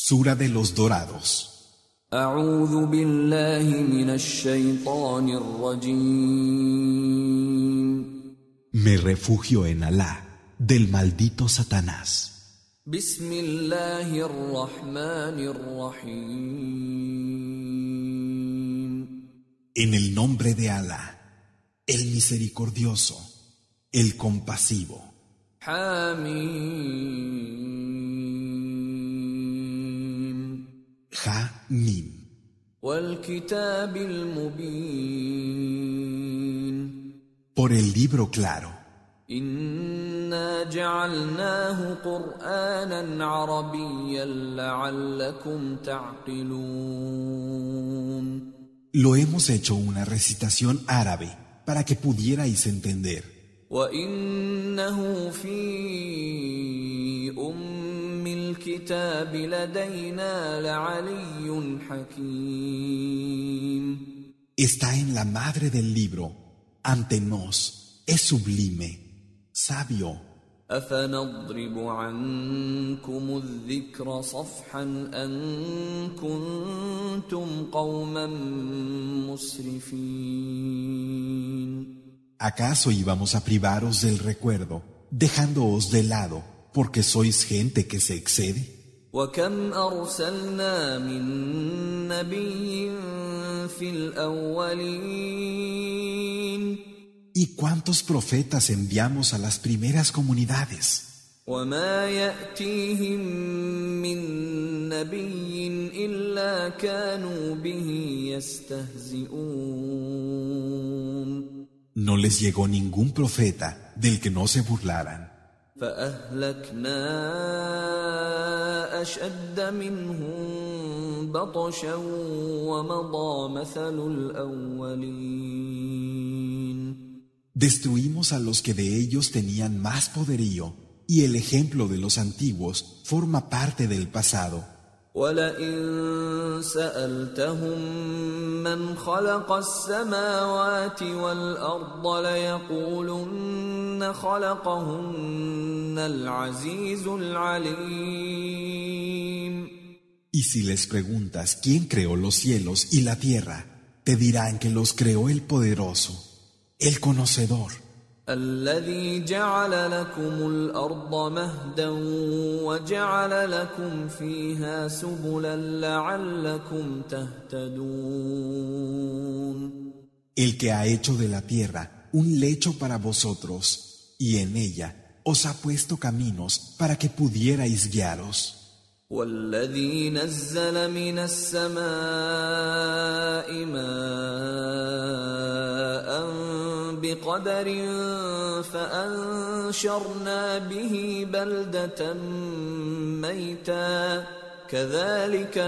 Sura de los Dorados. أعوذ بالله من الشيطان الرجيم. Me refugio en Alá, del maldito Satanás. بسم الله الرحمن الرحيم. En el nombre de Alá, el misericordioso, el compasivo. حميم. Ha-Mim. والكتاب المبين. Por el libro claro. إنا جعلناه قرآنا عربيا لعلكم تعقلون. Lo hemos hecho una recitación árabe para que pudierais entender. وإنه في الكتاب لدينا لعلي حكيم. Está en la madre del libro, ante nos, es sublime, sabio. أفنضرب عنكم الذكر صفحا أن كنتم قوما مسرفين. ¿Acaso íbamos a privaros del recuerdo, dejándoos de lado, porque sois gente que se excede? وكم أرسلنا من نبي في الأولين. ¿Y cuántos profetas enviamos a las primeras comunidades? وما يأتيهم من نبي إلا كانوا به يستهزئون. No les llegó ningún profeta del que no se burlaran. فأهلكنا أشد منهم بطشا ومضى مثل الأولين. Destruimos a los que de ellos tenían más poderío, y el ejemplo de los antiguos forma parte del pasado. وَلَئِن سَأَلْتَهُم مَّنْ خَلَقَ السَّمَاوَاتِ وَالْأَرْضَ لَيَقُولُنَّ خَلَقَهُنَّ الْعَزِيزُ الْعَلِيمُ. Y si les preguntas quién creó los cielos y la tierra, te dirán que los creó el poderoso, el conocedor. الذي جعل لكم الأرض مهدا وجعل لكم فيها سبلا لعلكم تهتدون. El que ha hecho de la tierra un lecho para vosotros, y en ella os ha puesto caminos para que pudierais guiaros. والذي نزل من السماء ماء بقدر فأنشرنا به بلدة ميتا كذلك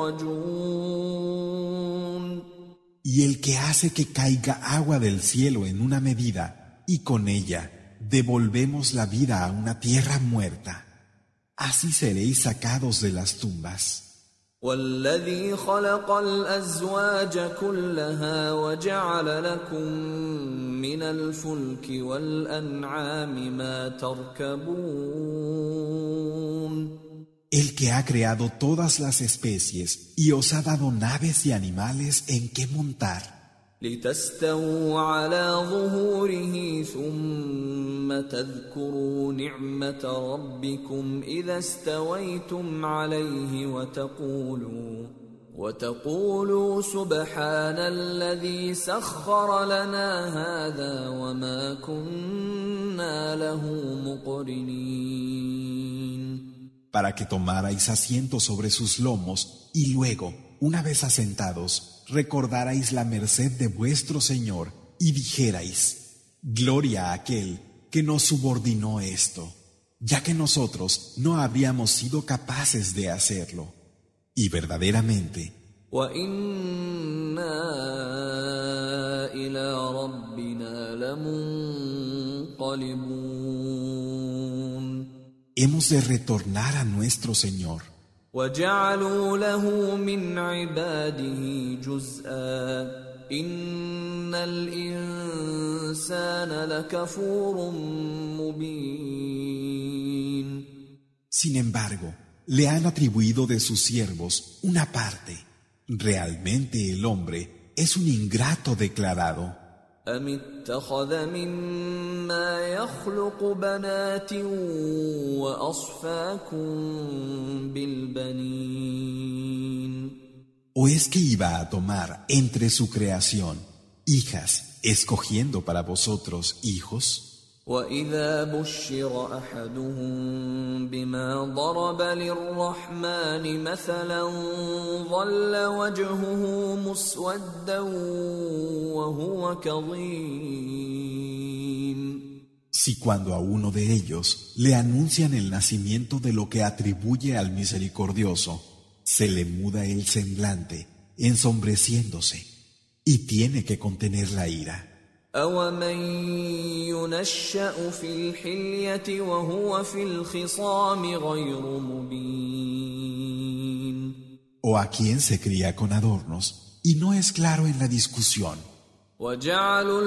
تخرجون. Y el que hace que caiga agua del cielo en una medida, y con ella devolvemos la vida a una tierra muerta. Así seréis sacados de las tumbas. والذي خلق الأزواج كلها وجعل لكم من الفلك والأنعام ما تركبون. El que ha creado todas las especies y os ha dado naves y animales en que montar. لتستووا على ظهوره ثم تذكروا نعمة ربكم إذا استويتم عليه وتقولوا سبحان الذي سخر لنا هذا وما كنا له مقرنين. Para que tomarais asiento sobre sus lomos y luego, una vez asentados, recordarais la merced de vuestro Señor y dijerais: Gloria a aquel que nos subordinó esto, ya que nosotros no habríamos sido capaces de hacerlo. Y verdaderamente, وَإِنَّا إِلَى رَبِّنَا لَمُنقَلِبُونَ. hemos de retornar a nuestro Señor. وَجَعَلُوا لَهُ مِنْ عِبَادِهِ جُزْءًا إِنَّ الْإِنسَانَ لَكَفُورٌ مُبِينٌ. Sin embargo, le han atribuido de sus siervos una parte. Realmente el hombre es un ingrato declarado. أم اتخذ مما يخلق بنات وأصفاكم بالبنين ¿O es que iba a tomar entre su creación hijas, escogiendo para vosotros hijos? وإذا بشر أحدهم بما ضرب للرحمن مثلا ظل وجهه مسودا وهو كظيم. Si cuando a uno de ellos le anuncian el nacimiento de lo que atribuye al misericordioso, se le muda el semblante, ensombreciéndose, y tiene que contener la ira. أَوَمَن يُنَشَّأُ فِي الْحِلْيَةِ وَهُوَ فِي الْخِصَامِ غَيْرُ مُبِينٍ. O a quien se cría con adornos y no es claro en la discusión. وَجَعَلُوا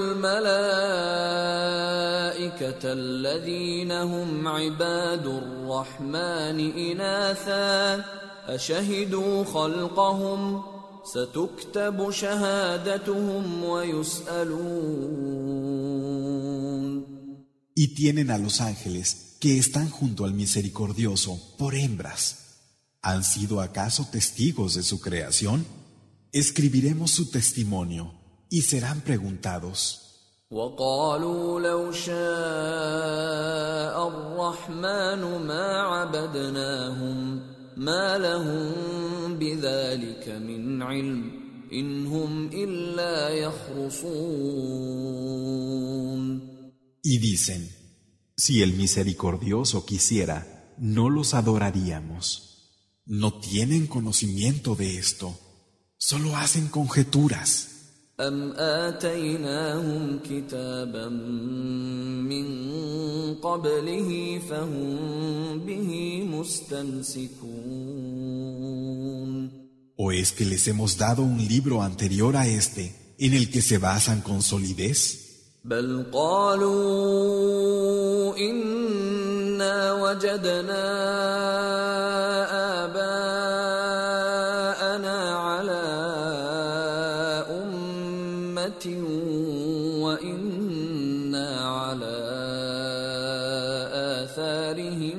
الْمَلَائِكَةَ الَّذِينَ هُمْ عِبَادُ الرَّحْمَنِ إِنَاثًا أَشَهِدُوا خَلْقَهُمْ ستكتب شهادتهم ويسألون. Y tienen a los ángeles que están junto al misericordioso por hembras. ¿Han sido acaso testigos de su creación? Escribiremos su testimonio y serán preguntados. وقالوا لو شاء الرحمن ما عبدناهم ما لهم بذلك من علم إن هم إلا يخرصون. Y dicen, si el misericordioso quisiera, no los adoraríamos. No tienen conocimiento de esto, solo hacen conjeturas. أم آتيناهم كتابا من قبله فهم به مستمسكون. ¿O es que les hemos dado un libro anterior a este en el que se basan con solidez? بل قالوا إنا وجدنا آباءنا على أمة وإنا على آثارهم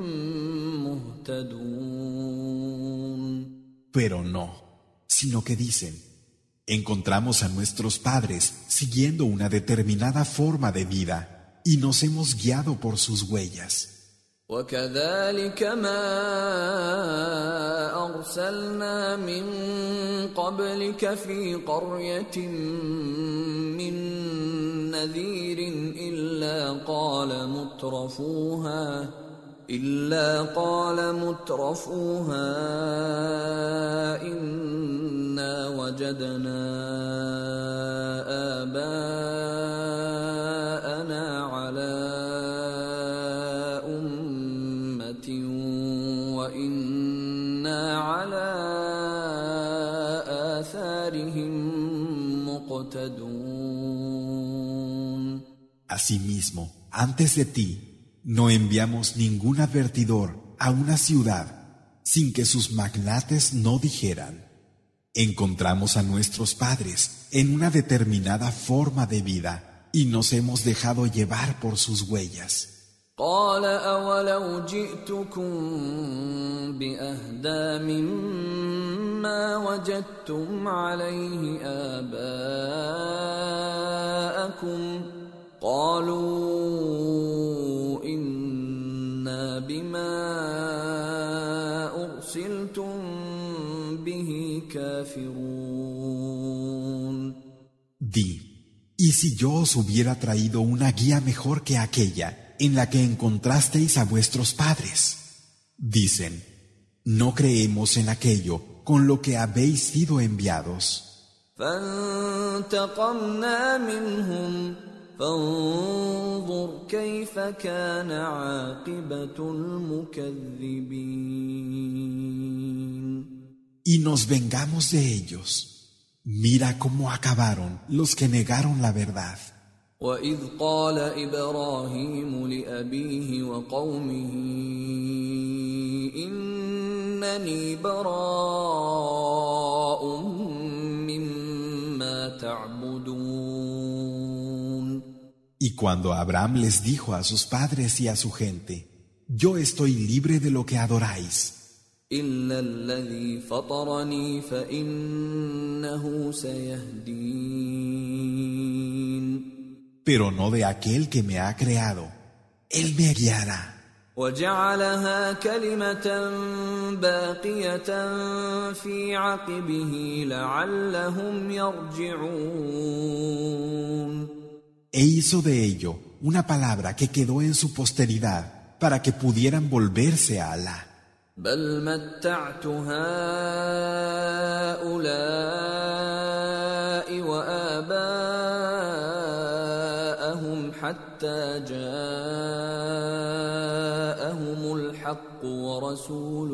مهتدون. Pero no, sino que dicen, encontramos a nuestros padres siguiendo una determinada forma de vida y nos hemos guiado por sus huellas. وكذلك ما أرسلنا من قبلك في قرية من نذير إلا قال مترفوها إنا وجدنا آباءنا على أمة وإنا على آثارهم مقتدون. Asimismo, antes de ti, no enviamos ningún advertidor a una ciudad sin que sus magnates no dijeran, encontramos a nuestros padres en una determinada forma de vida y nos hemos dejado llevar por sus huellas. قال أولو جئتكم بأهدى مما وجدتم عليه آباءكم قالوا إنا بما أرسلتم به كافرون. Di, ¿y si yo os hubiera traído una guía mejor que aquella en la que encontrasteis a vuestros padres? Dicen, no creemos en aquello con lo que habéis sido enviados. فانتقمنا منهم فانظر كيف كان عاقبة المكذبين. Y nos vengamos de ellos. Mira cómo acabaron los que negaron la verdad. وإذ قال إبراهيم لأبيه وقومه إنني براء مما تعبدون. Y cuando Abraham les dijo a sus padres y a su gente, yo estoy libre de lo que adoráis, إلا الذي فطرني فإنه سيهدين. pero no de aquel que me ha creado, él me guiará. وجعلها كلمة باقية في عقبه لعلهم يرجعون. E hizo de ello una palabra que quedó en su posteridad para que pudieran volverse a Alá. بل متعت هؤلاء وآباءهم حتى جاءهم الحق ورسول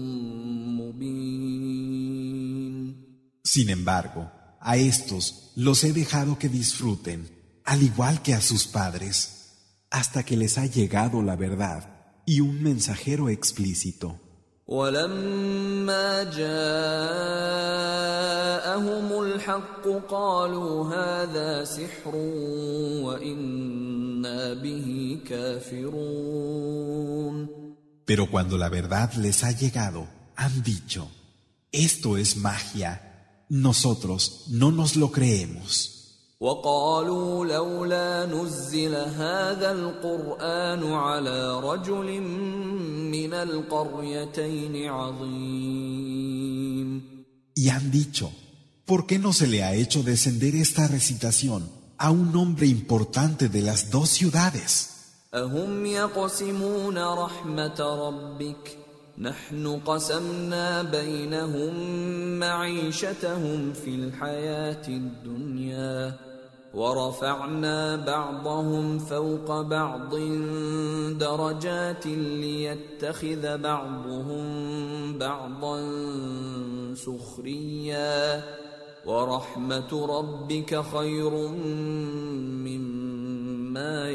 مبين. Sin embargo, a estos los he dejado que disfruten, al igual que a sus padres, hasta que les ha llegado la verdad y un mensajero explícito. ولما جاءهم الحق قالوا هذا سحر وإنا به كافرون. Pero cuando la verdad les ha llegado, han dicho, esto es magia, nosotros no nos lo creemos. وقالوا لولا نزل هذا القرآن على رجل من القريتين عظيم. Y han dicho, ¿por qué no se le ha hecho descender esta recitación a un hombre importante de las dos ciudades? أهم يقسمون رحمة ربك نحن قسمنا بينهم معيشتهم في الحياة الدنيا ورفعنا بعضهم فوق بعض درجات ليتخذ بعضهم بعضا سخريا ورحمة ربك خير مما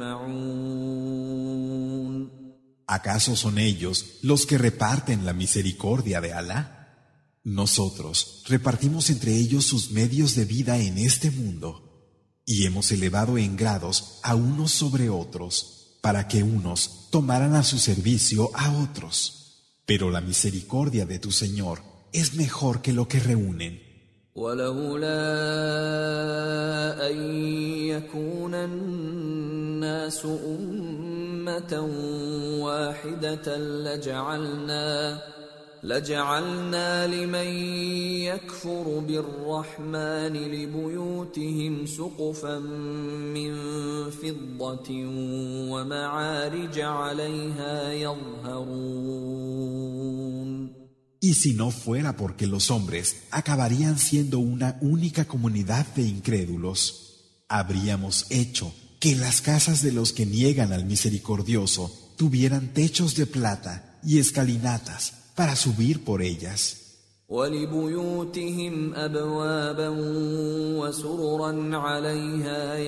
يجمعون. ¿Acaso son ellos los que reparten la misericordia de Alá? Nosotros repartimos entre ellos sus medios de vida en este mundo y hemos elevado en grados a unos sobre otros para que unos tomaran a su servicio a otros. Pero la misericordia de tu Señor es mejor que lo que reúnen. ولولا أن يكون الناس أمة واحدة لجعلنا لمن يكفر بالرحمن لبيوتهم سقفا من فضة ومعارج عليها يظهرون. Y si no fuera porque los hombres acabarían siendo una única comunidad de incrédulos, habríamos hecho que las casas de los que niegan al misericordioso tuvieran techos de plata y escalinatas para subir por ellas. ولبيوتهم أبوابا وسررا عليها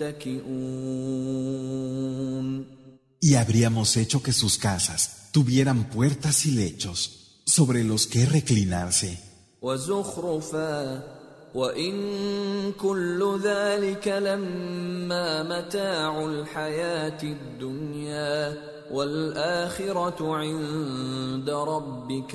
يتكئون. Y habríamos hecho que sus casas tuvieran puertas y lechos sobre los que reclinarse. وزخرفا وإن كل ذلك لما متاع الحياة الدنيا والآخرة عند ربك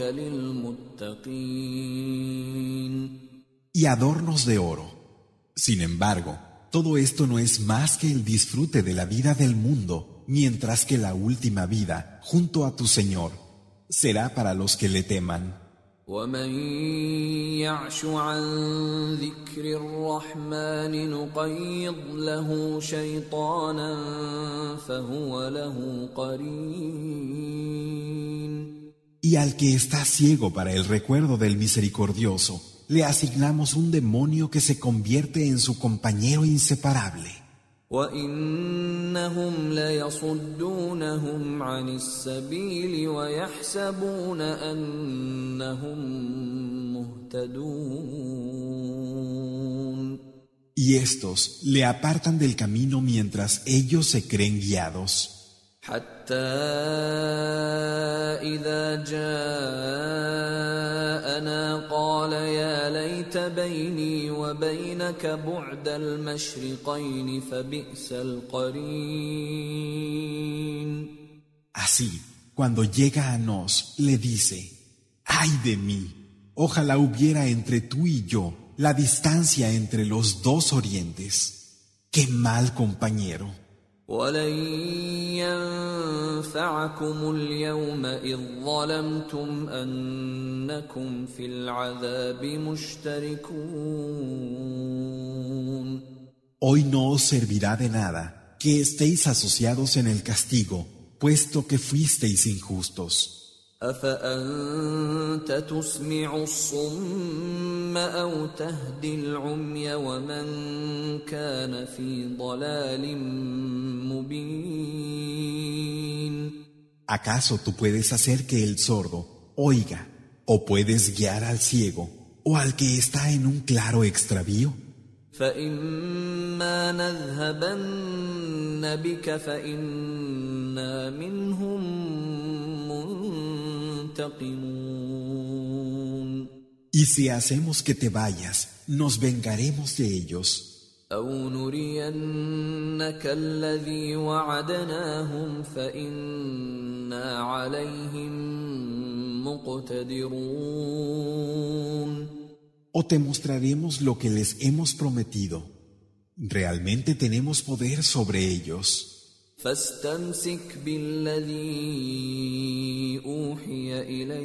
للمتقين. Y adornos de oro. Sin embargo, todo esto no es más que el disfrute de la vida del mundo, mientras que la última vida, junto a tu Señor, será para los que le teman. ومن يعش عن ذكر الرحمن نقيض له شيطانا فهو له قرين. Y al que está ciego para el recuerdo del misericordioso, le asignamos un demonio que se convierte en su compañero inseparable. وَإِنَّهُمْ لَيَصُدُّونَهُمْ عَنِ السَّبِيلِ وَيَحْسَبُونَ أَنَّهُمْ مُهْتَدُونَ. Y estos le apartan del camino mientras ellos se creen guiados. حتى إذا جاءنا قال يا ليت بيني وبينك بعد المشرقين فبئس القرين. Así, cuando llega a nos, le dice: ¡Ay de mí! Ojalá hubiera entre tú y yo la distancia entre los dos orientes. ¡Qué mal compañero! ولن ينفعكم اليوم إذ ظلمتم أنكم في العذاب مشتركون. Hoy no os servirá de nada que estéis asociados en el castigo, puesto que fuisteis injustos. أفأنت تسمع الصم أو تهدي العمي ومن كان في ضلال مبين. ¿Acaso tú puedes hacer que el sordo oiga, o puedes guiar al ciego, o al que está en un claro extravío? فإما نذهبن بك فإنا منهم منتقمون. Y si hacemos que te vayas, nos vengaremos de ellos. أو نرينك الذي وعدناهم فإنا عليهم مقتدرون. O te mostraremos lo que les hemos prometido. Realmente tenemos poder sobre ellos. فاستمسك بالذي أوحي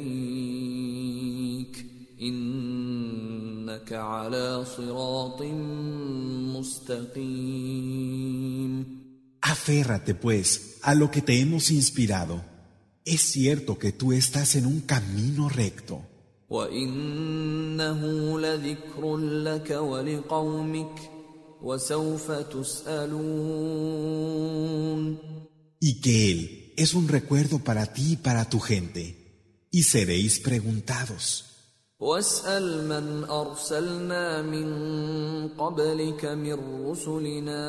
إليك إنك على صراط مستقيم. Aférrate, pues, a lo que te hemos inspirado. Es cierto que tú estás en un camino recto. وإنه لذكر لك ولقومك وسوف تسألون. Y que Él es un recuerdo para ti y para tu gente, y seréis preguntados. واسأل من أرسلنا من قبلك من رسلنا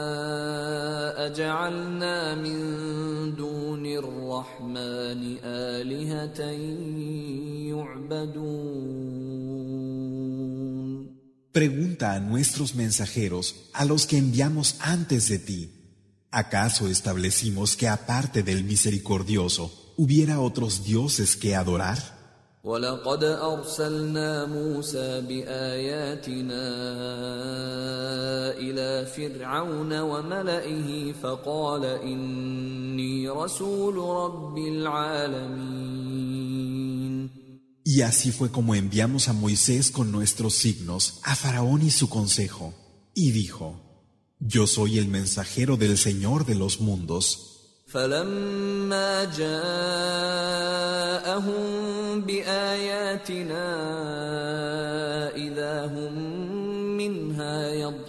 أجعلنا من دون الرحمن آلهة يعبدون. Pregunta a nuestros mensajeros, a los que enviamos antes de ti: ¿acaso establecimos que aparte del misericordioso hubiera otros dioses que adorar? ولقد أرسلنا موسى بآياتنا إلى فرعون وملئه فقال إني رسول رب العالمين. Y así fue como enviamos a Moisés con nuestros signos a Faraón y su consejo, y dijo: Yo soy el mensajero del Señor de los mundos. فلما جاءهم بآياتنا إذا هم منها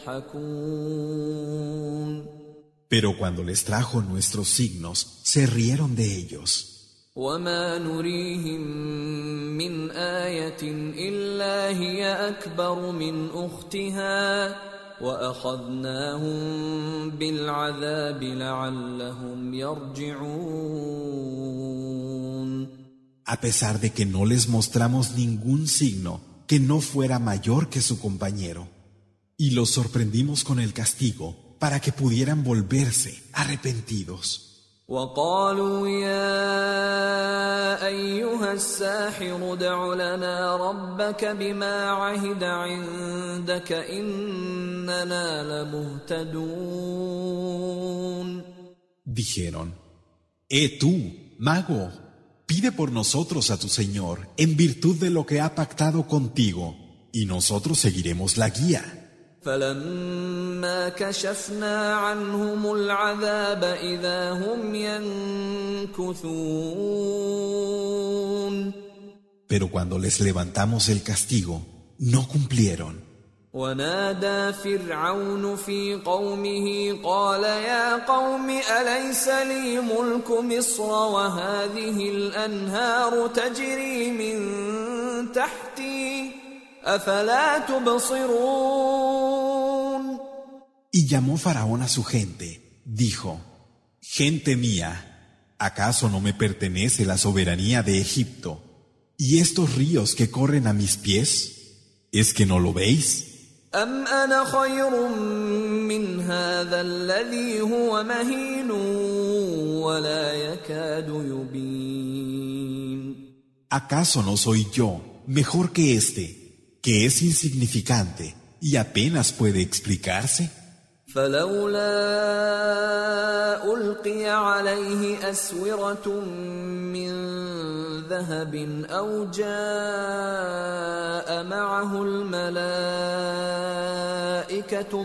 يضحكون. Pero cuando les trajo nuestros signos, se rieron de ellos. وما نريهم من آية إلا هي أكبر من أختها وأخذناهم بالعذاب لعلهم يرجعون. A pesar de que no les mostramos ningún signo que no fuera mayor que su compañero, y los sorprendimos con el castigo para que pudieran volverse arrepentidos. وقالوا يا أيها الساحر ادع لنا ربك بما عهد عندك إننا لمهتدون. Dijeron: tú, mago, pide por nosotros a tu Señor en virtud de lo que ha pactado contigo, y nosotros seguiremos la guía. فلما كشفنا عنهم العذاب إذا هم ينكثون. Pero cuando les levantamos el castigo, no cumplieron. ونادى فرعون في قومه قال يا قوم أليس لي ملك مصر وهذه الأنهار تجري من تحتي أفلا تبصرون. Y llamó Faraón a su gente. Dijo: Gente mía, ¿Acaso no me pertenece la soberanía de Egipto? ¿Y estos ríos que corren a mis pies? ¿Es que no lo veis? أم أنا خير من هذا الذي هو مهين ولا يكاد يبين ¿Acaso no soy yo mejor que este, que es insignificante y apenas puede explicarse? فلولا ألقي عليه أسورة من ذهب أو جاء معه الملائكة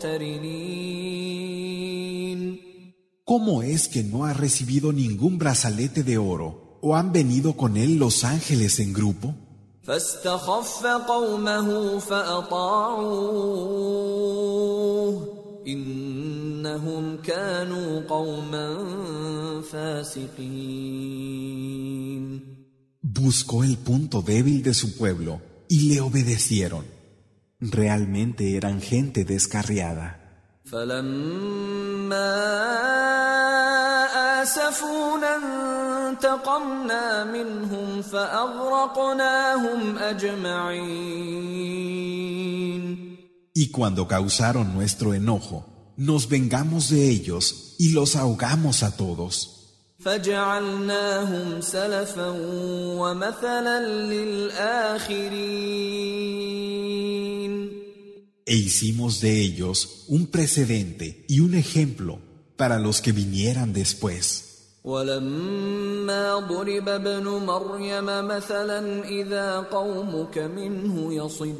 مقترنين ¿Cómo es que no ha recibido ningún brazalete de oro o han venido con él los ángeles en grupo? فاستخف قومه فأطاعوه إنهم كانوا قوما فاسقين Buscó el punto débil de su pueblo y le obedecieron. Realmente eran gente descarriada. فلما آسفونا انتقمنا منهم فأغرقناهم أجمعين Y cuando causaron nuestro enojo, nos vengamos de ellos y los ahogamos a todos. فجعلناهم سلفا ومثلا للآخرين E hicimos de ellos un precedente y un ejemplo para los que vinieran después. ولما ضرب ابن مريم مثلا إذا قومك منه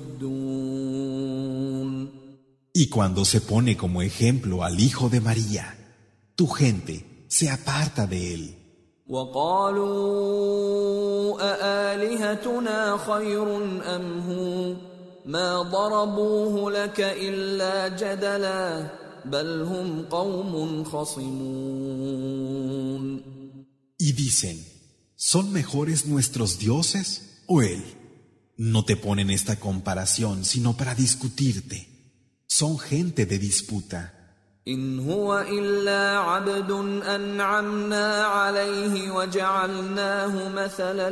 يصدون Y cuando se pone como ejemplo al hijo de María, tu gente se aparta de él. وقالوا أآلهتنا خير أم هو ما ضربوه لك إلا جدلا بل هم قوم خصمون Y dicen, ¿son mejores nuestros dioses o él? No te ponen esta comparación sino para discutirte. Son gente de disputa. إن هو إلا عبد أنعمنا عليه وجعلناه مثلا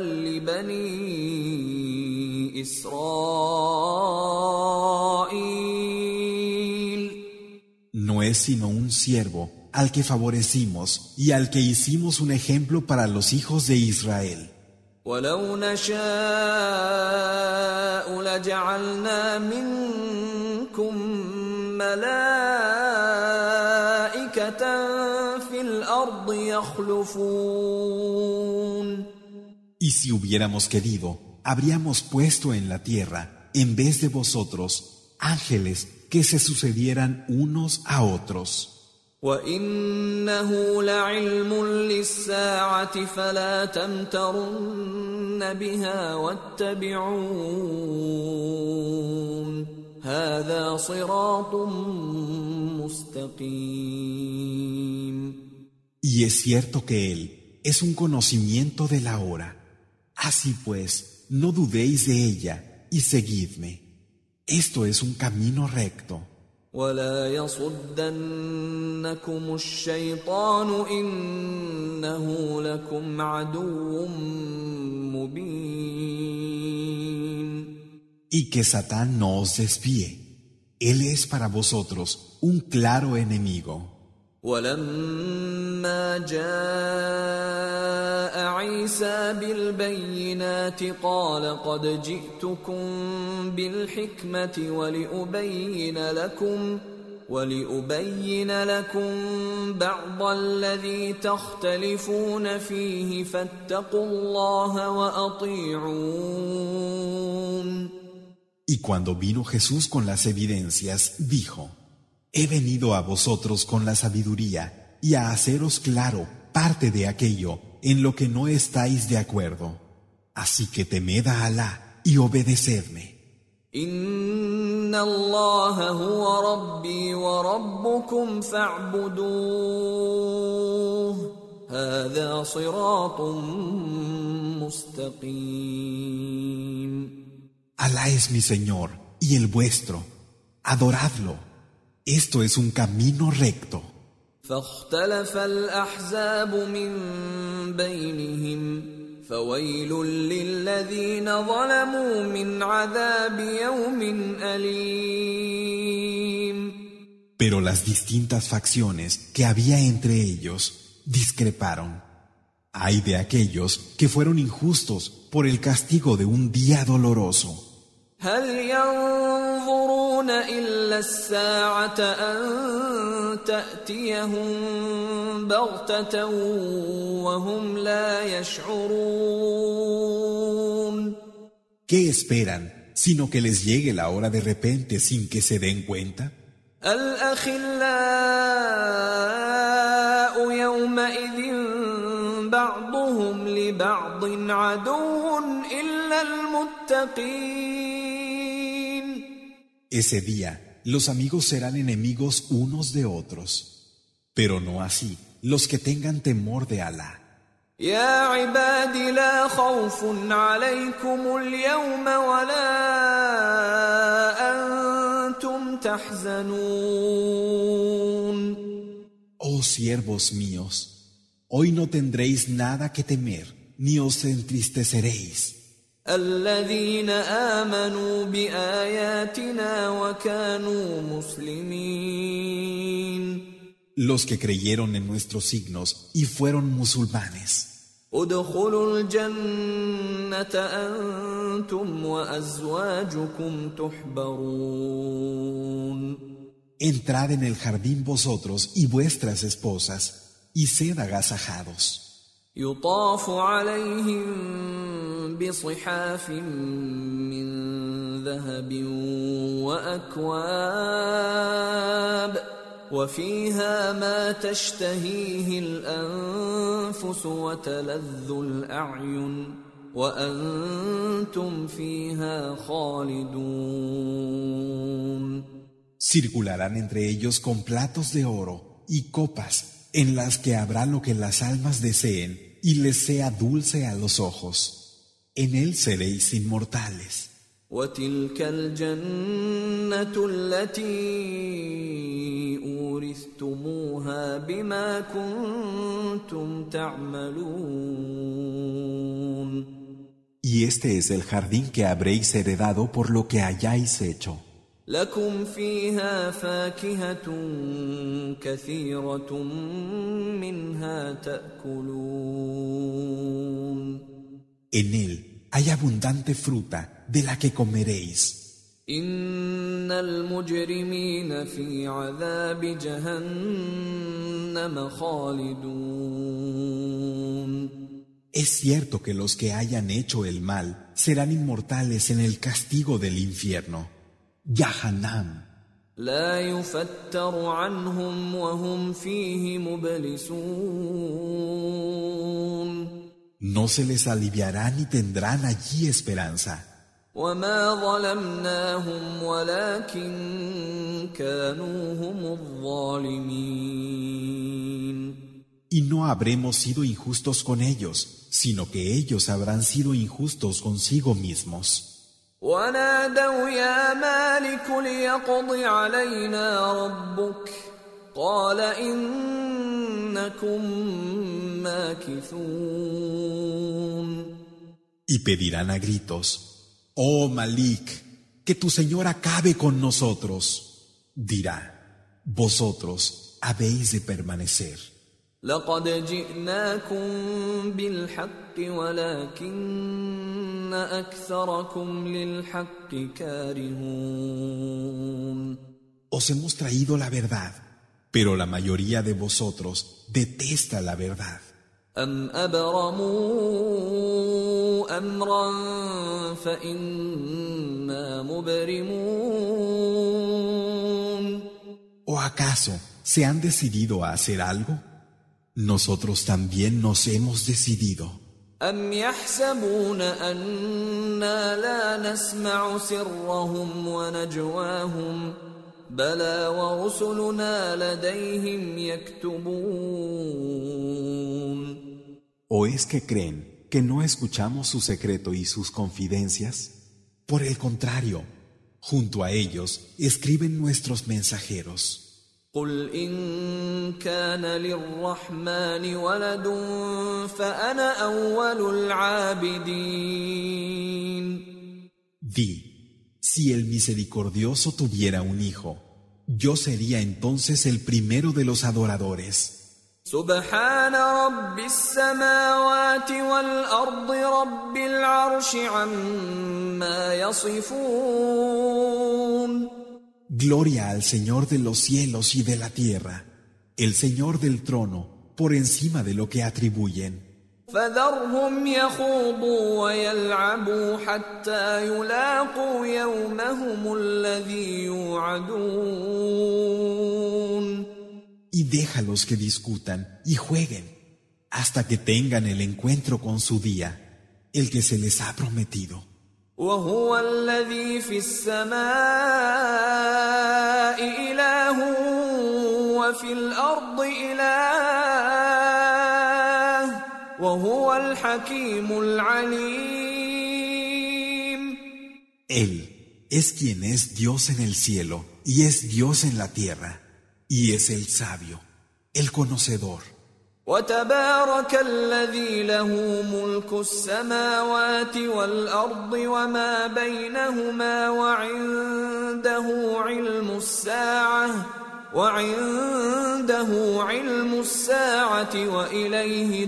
لبني إسرائيل No es sino un siervo al que favorecimos y al que hicimos un ejemplo para los hijos de Israel. ولو نشاء لجعلنا منكم ملائكة في الأرض يخلفون Y si hubiéramos querido, habríamos puesto en la tierra, en vez de vosotros, ángeles que se sucedieran unos a otros. وإنه لعلم للساعة فلا تمترن بها واتبعون هذا صراط مستقيم Y es cierto que él es un conocimiento de la hora. Así pues, no dudéis de ella y seguidme. Esto es un camino recto. ولا يصدنكم الشيطان إنه لكم عدو مبين Y que Satán no os desvíe. Él es para vosotros un claro enemigo. ولما جاء عيسى بالبينات قال قد جئتكم بالحكمة ولأبين لكم بعض الذي تختلفون فيه فاتقوا الله وأطيعون. Y cuando vino Jesús con las evidencias, dijo: He venido a vosotros con la sabiduría y a haceros claro parte de aquello en lo que no estáis de acuerdo. Así que temed a Alá y obedecedme. Inna Allah huwa Rabbi wa Rabbukum fa'buduh. Hadha siratun mustaqim. Alá es mi Señor y el vuestro. Adoradlo. Esto es un camino recto. فاختلف الأحزاب من بينهم فويل للذين ظلموا من عذاب يوم أليم. Pero las distintas facciones que había entre ellos discreparon. Ay de aquellos que fueron injustos por el castigo de un día doloroso. هل ينظرون إلا الساعة أن تأتيهم بغتة وهم لا يشعرون. ¿Qué esperan sino que les llegue la hora de repente sin que se den cuenta? الأخلاء يومئذ بعضهم لبعض عدو إلا المتقين. Ese día, los amigos serán enemigos unos de otros, pero no así los que tengan temor de Alá. يا عباد لا خوف عليكم اليوم ولا أنتم تحزنون. Oh siervos míos, hoy no tendréis nada que temer, ni os entristeceréis. الذين آمنوا بآياتنا وكانوا مسلمين. Los que creyeron en nuestros signos y fueron musulmanes. ادخلوا الجنة أنتم وأزواجكم تحبرون. Entrad en el jardín vosotros y vuestras esposas, y sed agasajados. يطاف عليهم بصحاف من ذهب وأكواب وفيها ما تشتهيه الأنفس وتلذ الأعين وأنتم فيها خالدون. Circularán entre ellos con platos de oro y copas en las que habrá lo que las almas deseen y les sea dulce a los ojos. En él seréis inmortales. وتلك الجنة التي أورثتموها بما كنتم تعملون. Y este es el jardín que habréis heredado por lo que hayáis hecho. لكم فيها فاكهة كثيرة منها تأكلون. En él hay abundante fruta de la que comeréis. إن المجرمين في عذاب جهنم خالدون. Es cierto que los que hayan hecho el mal serán inmortales en el castigo del infierno. Jahannam. لا يفتر عنهم وهم فيه مبلسون. No se les aliviará ni tendrán allí esperanza. وما ظلمناهم ولكن كانوا هم الظالمين. Y no habremos sido injustos con ellos, sino que ellos habrán sido injustos consigo mismos. ونادوا يا مالك ليقض علينا ربك قال إنكم ماكثون. Y pedirán a gritos: Oh Malik, que tu Señor acabe con nosotros. Dirá: Vosotros habéis de permanecer. لقد جئناكم بالحق ولكن أكثركم للحق كارهون. Os hemos traído la verdad, pero la mayoría de vosotros detesta la verdad. أم أبرموا أمرا فإنا مبرمون. ¿O acaso se han decidido a hacer algo? Nosotros también nos hemos decidido. أم يحسبون أنا لا نسمع سرهم ونجواهم بلى ورسلنا لديهم يكتبون. ¿O es que creen que no escuchamos su secreto y sus confidencias? Por el contrario, junto a ellos escriben nuestros mensajeros. قل إن كان للرحمن ولد فأنا أول العابدين. Di, si el misericordioso tuviera un hijo, yo sería entonces el primero de los adoradores. سبحان رب السماوات والأرض رب العرش عما يصفون. Gloria al Señor de los cielos y de la tierra, el Señor del trono, por encima de lo que atribuyen. فذرهم يخوضوا ويلعبوا حتى يلاقوا يومهم الذي يوعدون. Y déjalos que discutan y jueguen hasta que tengan el encuentro con su día, el que se les ha prometido. وهو الذي في السماء إله وفي الأرض إله وهو الحكيم العليم. Él es quien es Dios en el cielo y es Dios en la tierra, y es el sabio, el conocedor. وتبارك الذي له ملك السماوات والأرض وما بينهما وعنده علم الساعة وإليه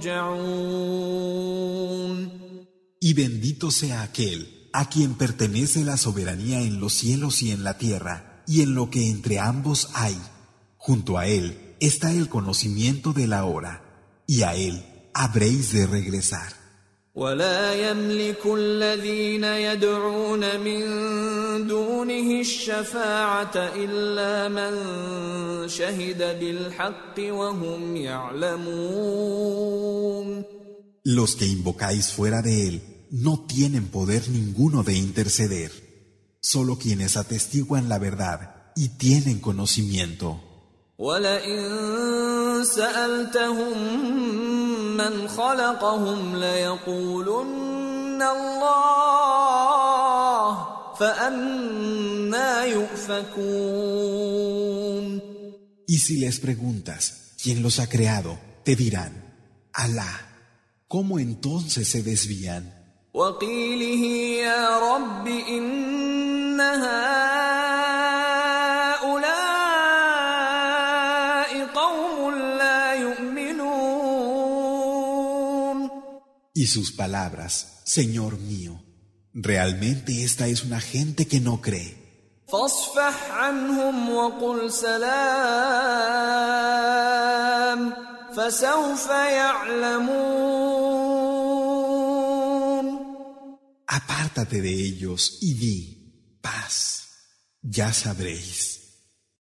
ترجعون. Y bendito sea aquel a quien pertenece la soberanía en los cielos y en la tierra, y en lo que entre ambos hay. Junto a él está el conocimiento de la hora, y a él habréis de regresar. ولا يملك الذين يدعون من دونه الشفاعة إلا من شهد بالحق وهم يعلمون. Los que invocáis fuera de él no tienen poder ninguno de interceder, solo quienes atestiguan la verdad y tienen conocimiento. وَلَئِن سَأَلْتَهُم مَّنْ خَلَقَهُمْ لَيَقُولُنَّ اللَّهُ فَأَنَّىٰ يُؤْفَكُونَ. Y si les preguntas quién los ha creado, te dirán, Alá. ¿Cómo entonces se desvían? وَقِيلِهِ يَا رَبِّ إِنَّ هَٰؤُلَاءِ قَوْمٌ لَّا يُؤْمِنُونَ. Y sus palabras, Señor mío, realmente esta es una gente que no cree. فَاصْفَحْ عَنْهُمْ وَقُلْ سَلَامٌ فَسَوْفَ يَعْلَمُونَ. Apártate de ellos y di, paz, ya sabréis.